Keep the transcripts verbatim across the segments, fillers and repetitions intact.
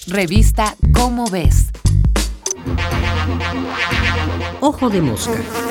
Revista Cómo Ves. Ojo de mosca.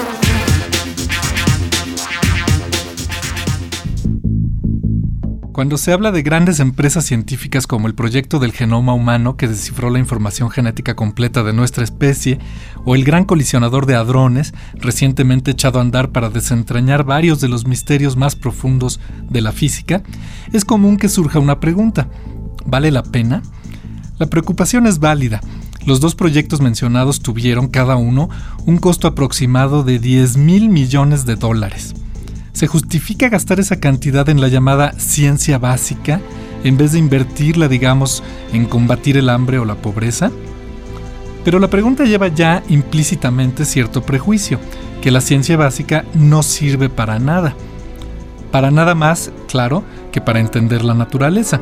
Cuando se habla de grandes empresas científicas como el proyecto del genoma humano que descifró la información genética completa de nuestra especie, o el gran colisionador de hadrones recientemente echado a andar para desentrañar varios de los misterios más profundos de la física, es común que surja una pregunta: ¿vale la pena? La preocupación es válida. Los dos proyectos mencionados tuvieron cada uno un costo aproximado de diez mil millones de dólares. ¿Se justifica gastar esa cantidad en la llamada ciencia básica en vez de invertirla, digamos, en combatir el hambre o la pobreza? Pero la pregunta lleva ya implícitamente cierto prejuicio, que la ciencia básica no sirve para nada. Para nada más, claro, que para entender la naturaleza.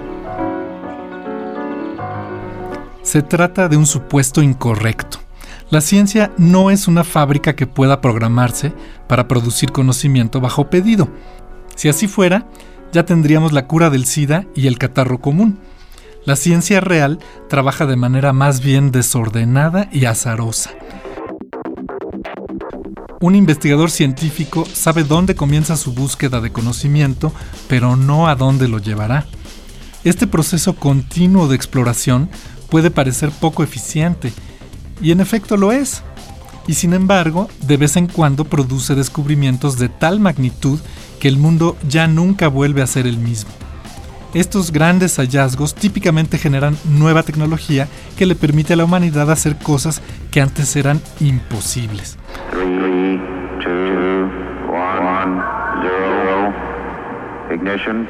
Se trata de un supuesto incorrecto. La ciencia no es una fábrica que pueda programarse para producir conocimiento bajo pedido. Si así fuera, ya tendríamos la cura del SIDA y el catarro común. La ciencia real trabaja de manera más bien desordenada y azarosa. Un investigador científico sabe dónde comienza su búsqueda de conocimiento, pero no a dónde lo llevará. Este proceso continuo de exploración puede parecer poco eficiente, y en efecto lo es. Y sin embargo, de vez en cuando produce descubrimientos de tal magnitud que el mundo ya nunca vuelve a ser el mismo. Estos grandes hallazgos típicamente generan nueva tecnología que le permite a la humanidad hacer cosas que antes eran imposibles. three, two, one, zero, ignition.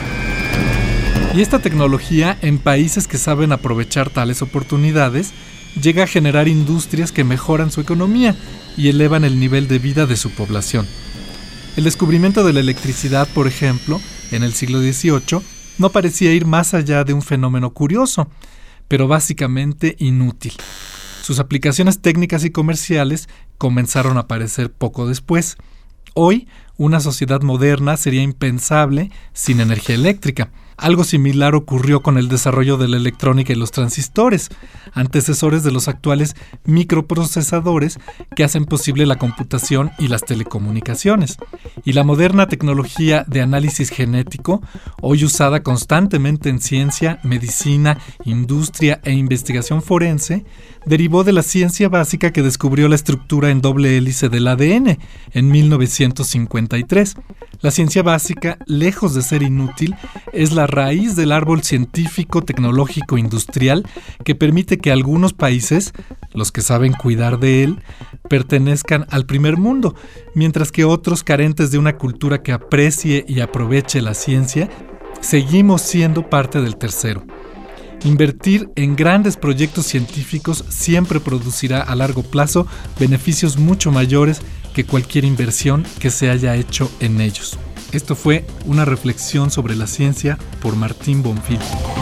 Y esta tecnología, en países que saben aprovechar tales oportunidades, llega a generar industrias que mejoran su economía y elevan el nivel de vida de su población. El descubrimiento de la electricidad, por ejemplo, en el siglo dieciocho, no parecía ir más allá de un fenómeno curioso, pero básicamente inútil. Sus aplicaciones técnicas y comerciales comenzaron a aparecer poco después. Hoy, una sociedad moderna sería impensable sin energía eléctrica. Algo similar ocurrió con el desarrollo de la electrónica y los transistores, antecesores de los actuales microprocesadores que hacen posible la computación y las telecomunicaciones. Y la moderna tecnología de análisis genético, hoy usada constantemente en ciencia, medicina, industria e investigación forense, derivó de la ciencia básica que descubrió la estructura en doble hélice del A D N en mil novecientos cincuenta y tres. La ciencia básica, lejos de ser inútil, es la raíz del árbol científico, tecnológico, industrial que permite que algunos países, los que saben cuidar de él, pertenezcan al primer mundo, mientras que otros, carentes de una cultura que aprecie y aproveche la ciencia, seguimos siendo parte del tercero. Invertir en grandes proyectos científicos siempre producirá a largo plazo beneficios mucho mayores que cualquier inversión que se haya hecho en ellos. Esto fue una reflexión sobre la ciencia por Martín Bonfil.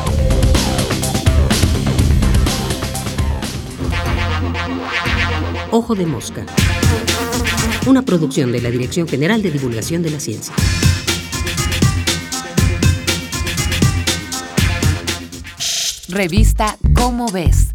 Ojo de mosca. Una producción de la Dirección General de Divulgación de la Ciencia. Revista Cómo Ves.